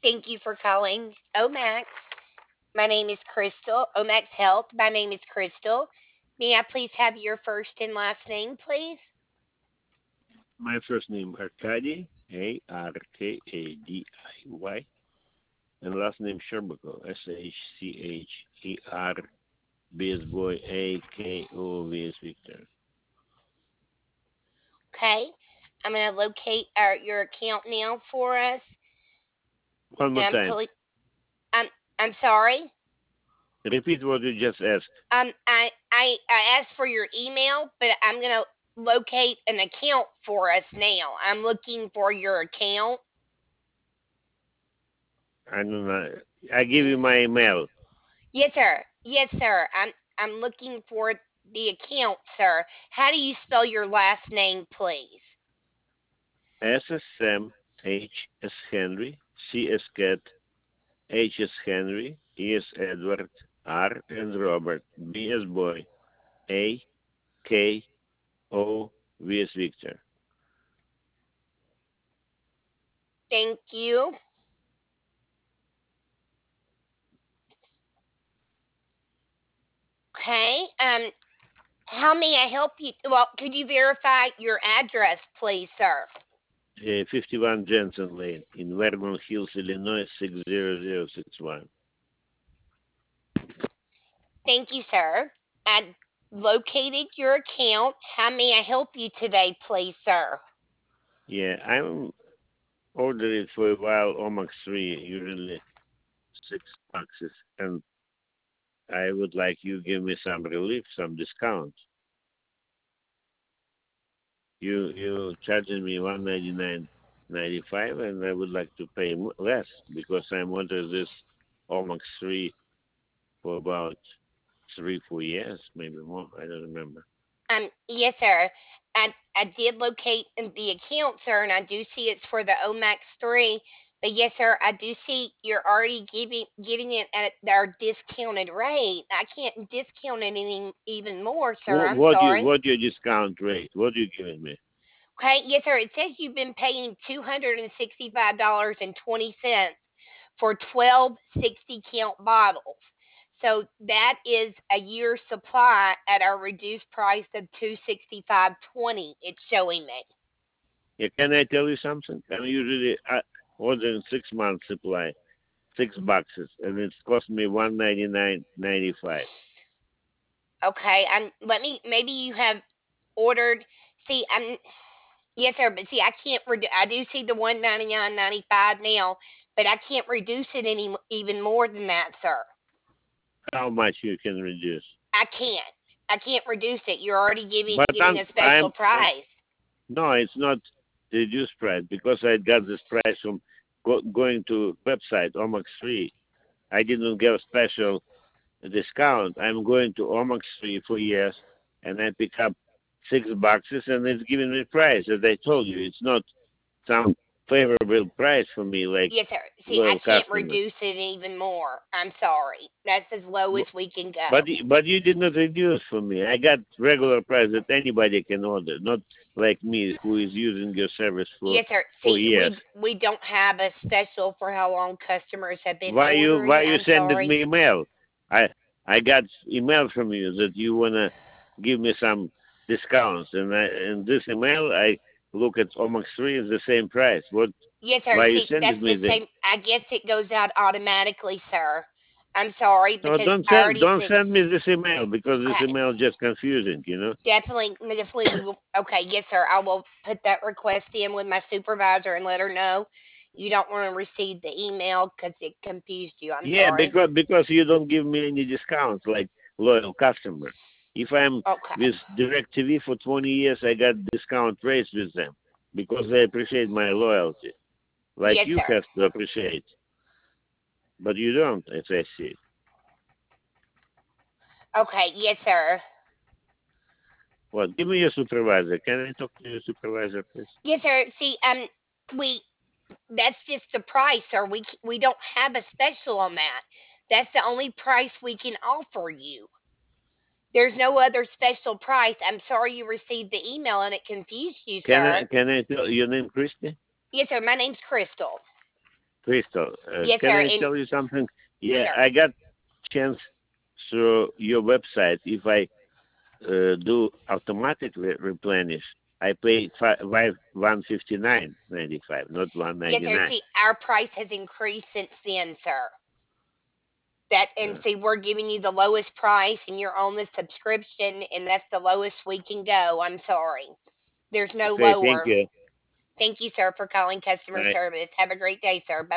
Thank you for calling Omax. My name is Crystal. Omax Health. My name is Crystal. May I please have your first and last name, please? My first name Arkady, Arkadiy, and last name Sherbakov, Schcher, B as boy, Ako, V as Victor. Okay. I'm going to locate your account now for us. One more And time. I'm, I'm sorry. Repeat what you just asked. I asked for your email, but I'm going to locate an account for us now. I'm looking for your account. I don't know. I give you my email. Yes, sir. Yes, sir. I'm looking for the account, sir. How do you spell your last name, please? S as Sam, H as Henry, C as Cat, H as Henry, E as Edward, R as Robert, B as boy, Ako, V as Victor. Thank you. Okay. How may I help you? Well, could you verify your address, please, sir? 51 Jensen Lane in Vernon Hills, Illinois 60061. Thank you, sir. I located your account. How may I help you today, please, sir? Yeah, I'm ordering for a while Omax 3, usually $6, and I would like you give me some relief, some discount. You charging me 199.95, and I would like to pay less because I'm ordering this Omax 3 for about 3 4 years, maybe more. I don't remember. Yes, sir. I did locate the account, sir, and I do see it's for the Omax 3. But yes, sir, I do see you're already getting it at our discounted rate. I can't discount it even more, sir. I'm sorry. What your discount rate? What you giving me? Okay, yes, sir. It says you've been paying $265.20 for 12 60 count bottles. So that is a year's supply at our reduced price of 265.20. It's showing me. Yeah, can I tell you something? I'm usually ordering 6 months supply, $6, and it's cost me 199.95. Okay, I'm let me maybe you have ordered. See, I'm yes, sir, but see, I can't. I do see the 199.95 now, but I can't reduce it any even more than that, sir. How much you can reduce? I can't. I can't reduce it. You're already But getting a special price. no, it's not reduced price because I got this price from going to website Omax Free. I didn't get a special discount. I'm going to Omax Free for years, and I pick up $6, and it's giving me price. As I told you, it's not some favorable price for me like Yes, sir. See, I loyal can't customer. reduce it even more. I'm sorry. That's as low Bu- as we can go. But you did not reduce for me. I got regular price that anybody can order, not like me who is using your service for Yes, sir. 4 years. We don't have a special for how long customers have been Why ordering. you I'm sending sorry. me email? I I got email from you that you wanna give me some discounts, and in this email I look at Omax 3 is the same price. What? Yes, sir. Why you See, sending that's the me the? same. I guess it goes out automatically, sir. I'm sorry No, because I already don't sent. send me this email because this Okay, email just confusing. definitely, we will. Okay, yes, sir. I will put that request in with my supervisor and let her know you don't want to receive the email because it confused you. I'm Yeah, sorry. because you don't give me any discounts like loyal customer. If I'm Okay, with DirecTV for 20 years, I got discount rates with them because they appreciate my loyalty, like yes, you sir. have to appreciate, but you don't, as I see. Okay, yes, sir. Well, give me your supervisor. Can I talk to your supervisor, please? Yes, sir. See, we that's just the price, sir. We don't have a special on that. That's the only price we can offer you. There's no other special price. I'm sorry you received the email and it confused you, sir. Can I tell your name, Christy? Yes, sir. My name's Crystal. Crystal, Yes, can sir. I And tell you something? Yeah, sure. I got chance through your website. If I do automatically replenish, I pay 159.95, not Yes, sir. 199. See, our price has increased since then, sir. That and Uh, see, we're giving you the lowest price, and you're on the subscription, and that's the lowest we can go. I'm sorry. There's no okay, thank lower. you. Thank you, sir, for calling customer Bye. service. Have a great day, sir. Bye.